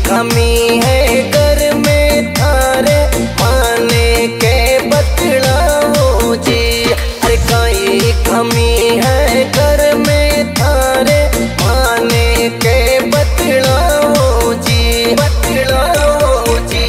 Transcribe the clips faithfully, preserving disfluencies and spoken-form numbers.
कमी है घर में थारे माने के बतलाओ जी। अरे काई कमी है घर में थारे माने के बतलाओ जी, बतलाओ जी।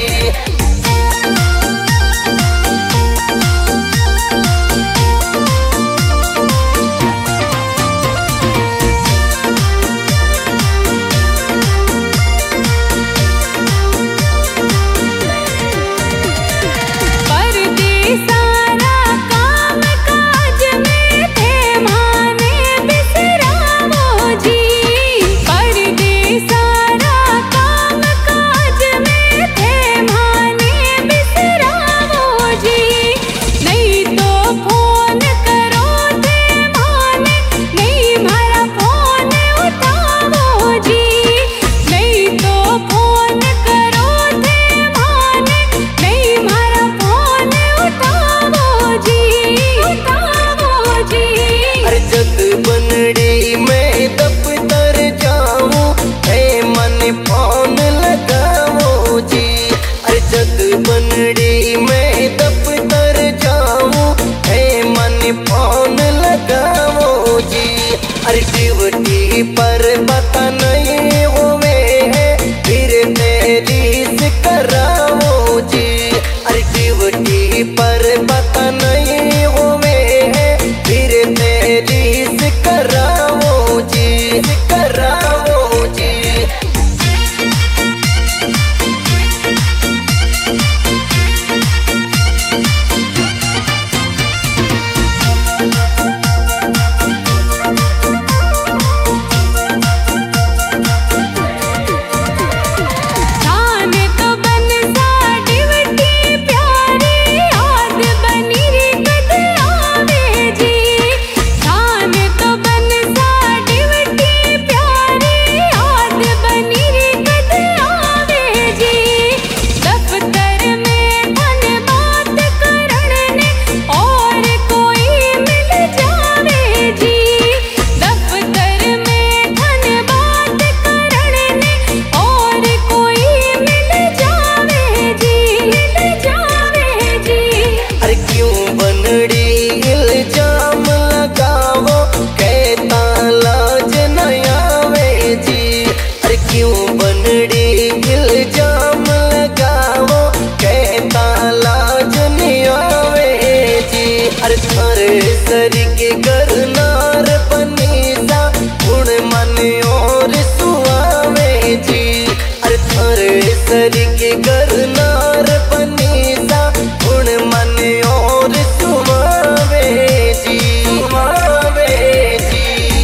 बनड़ी में दफ्तर जाऊं है मन फोन लगाओ जी। अरे जग बनड़ी में दफ्तर जाऊं है मन फोन लगाओ जी। अरे ड्यूटी पर पता नहीं हुए है फिर तेरी से कराओ जी। अरे ड्यूटी पर पता नहीं हुए है फिर तेरी कराओ जी, कराओ जी। इल्जाम लगावो कहता लाज न आवे जी। अरे क्यों बनड़ी इल्जाम लगावो कहता लाज न आवे जी। अरे थारे सर के गरनार बनी सा गुण मन और सुआवे जी। अरे थारे सर के गरनार बनी सा गुण मन और सुआवे जी, सुआवे जी।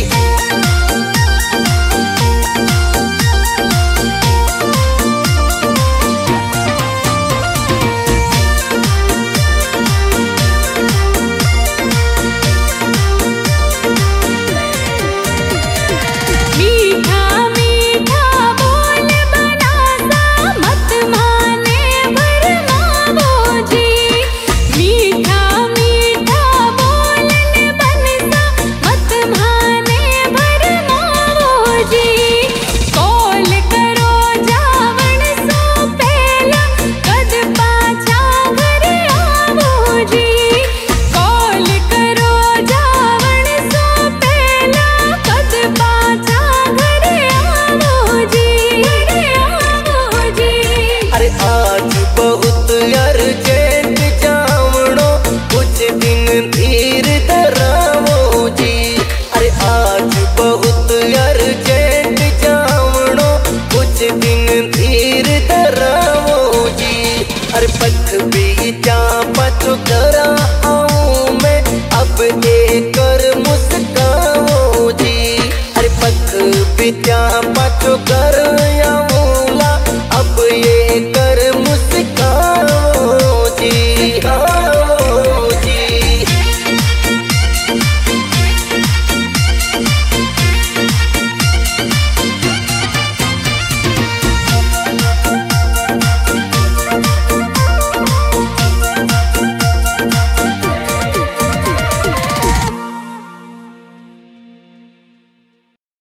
मीठा मीठा बोल बनासा मत माने भरमावो जी। मीठा मीठा बोलन बनसा मत माने भरमावो जी। कॉल करो जावण सो पहला कद पाछा घर आवो जी। कॉल करो जावण सो पहला कद पाछा घर आवो जी, आवो जी। अरे आज बहुत अर्जेंट जावणो कुछ दिन धीर धरावो जी। अरे आज बहुत अर्जेंट जावणो कुछ दिन धीर धरावो जी। अरे पथ भी जा पथो करा आऊं मैं अब एक कर मुस्काओ जी। अरे पथ भी जा पथो